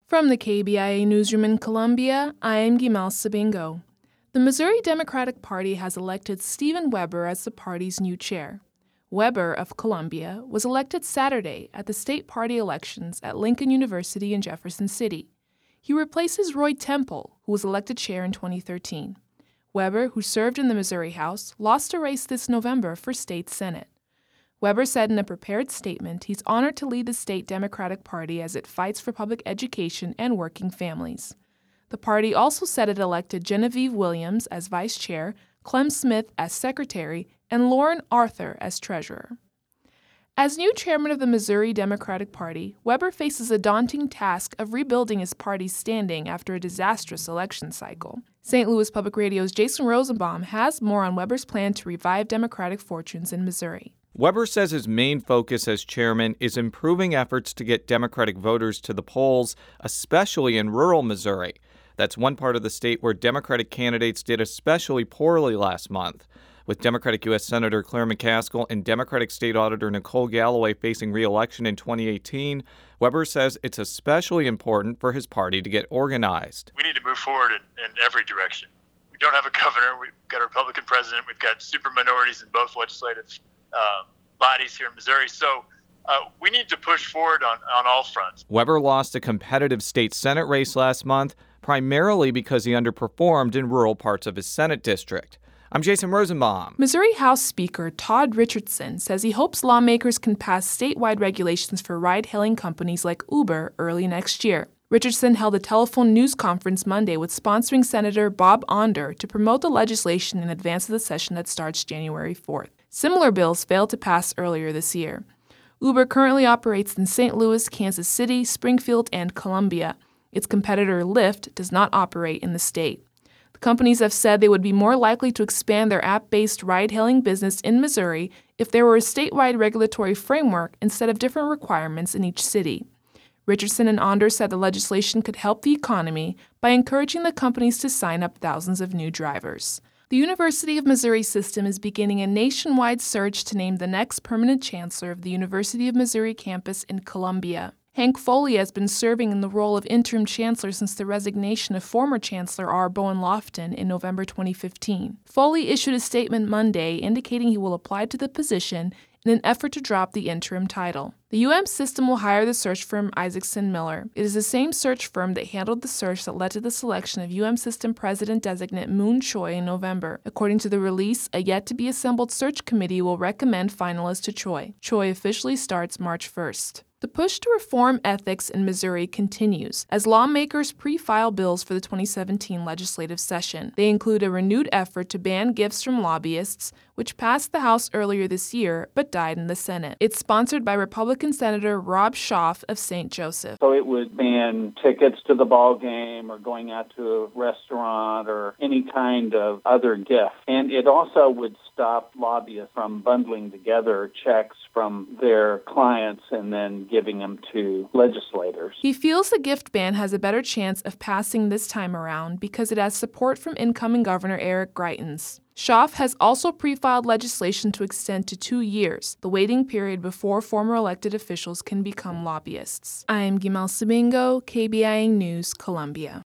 From the KBIA newsroom in Columbia, I am Gimal Sabingo. The Missouri Democratic Party has elected Stephen Weber as the party's new chair. Weber of Columbia was elected Saturday at the state party elections at Lincoln University in Jefferson City. He replaces Roy Temple, who was elected chair in 2013. Weber, who served in the Missouri House, lost a race this November for state Senate. Weber said in a prepared statement he's honored to lead the state Democratic Party as it fights for public education and working families. The party also said it elected Genevieve Williams as vice chair, Clem Smith as secretary, and Lauren Arthur as treasurer. As new chairman of the Missouri Democratic Party, Weber faces a daunting task of rebuilding his party's standing after a disastrous election cycle. St. Louis Public Radio's Jason Rosenbaum has more on Weber's plan to revive Democratic fortunes in Missouri. Weber says his main focus as chairman is improving efforts to get Democratic voters to the polls, especially in rural Missouri. That's one part of the state where Democratic candidates did especially poorly last month. With Democratic U.S. Senator Claire McCaskill and Democratic State Auditor Nicole Galloway facing re-election in 2018, Weber says it's especially important for his party to get organized. We need to move forward in every direction. We don't have a governor. We've got a Republican president. We've got super minorities in both legislative bodies here in Missouri. So we need to push forward on all fronts. Weber lost a competitive state Senate race last month, primarily because he underperformed in rural parts of his Senate district. I'm Jason Rosenbaum. Missouri House Speaker Todd Richardson says he hopes lawmakers can pass statewide regulations for ride-hailing companies like Uber early next year. Richardson held a telephone news conference Monday with sponsoring Senator Bob Onder to promote the legislation in advance of the session that starts January 4th. Similar bills failed to pass earlier this year. Uber currently operates in St. Louis, Kansas City, Springfield, and Columbia. Its competitor Lyft does not operate in the state. The companies have said they would be more likely to expand their app-based ride-hailing business in Missouri if there were a statewide regulatory framework instead of different requirements in each city. Richardson and Onder said the legislation could help the economy by encouraging the companies to sign up thousands of new drivers. The University of Missouri system is beginning a nationwide search to name the next permanent chancellor of the University of Missouri campus in Columbia. Hank Foley has been serving in the role of interim chancellor since the resignation of former Chancellor R. Bowen Lofton in November 2015. Foley issued a statement Monday indicating he will apply to the position in an effort to drop the interim title. The UM system will hire the search firm Isaacson Miller. It is the same search firm that handled the search that led to the selection of UM system president-designate Moon Choi in November. According to the release, a yet-to-be-assembled search committee will recommend finalists to Choi. Choi officially starts March 1st. The push to reform ethics in Missouri continues as lawmakers pre-file bills for the 2017 legislative session. They include a renewed effort to ban gifts from lobbyists, which passed the House earlier this year but died in the Senate. It's sponsored by Republican Senator Rob Schaaf of St. Joseph. So it would ban tickets to the ball game or going out to a restaurant or any kind of other gift. And it also would stop lobbyists from bundling together checks from their clients and then giving them to legislators. He feels the gift ban has a better chance of passing this time around because it has support from incoming Governor Eric Greitens. Schaaf has also pre-filed legislation to extend to 2 years, the waiting period before former elected officials can become lobbyists. I am Gimal Sabingo, KBIA News, Columbia.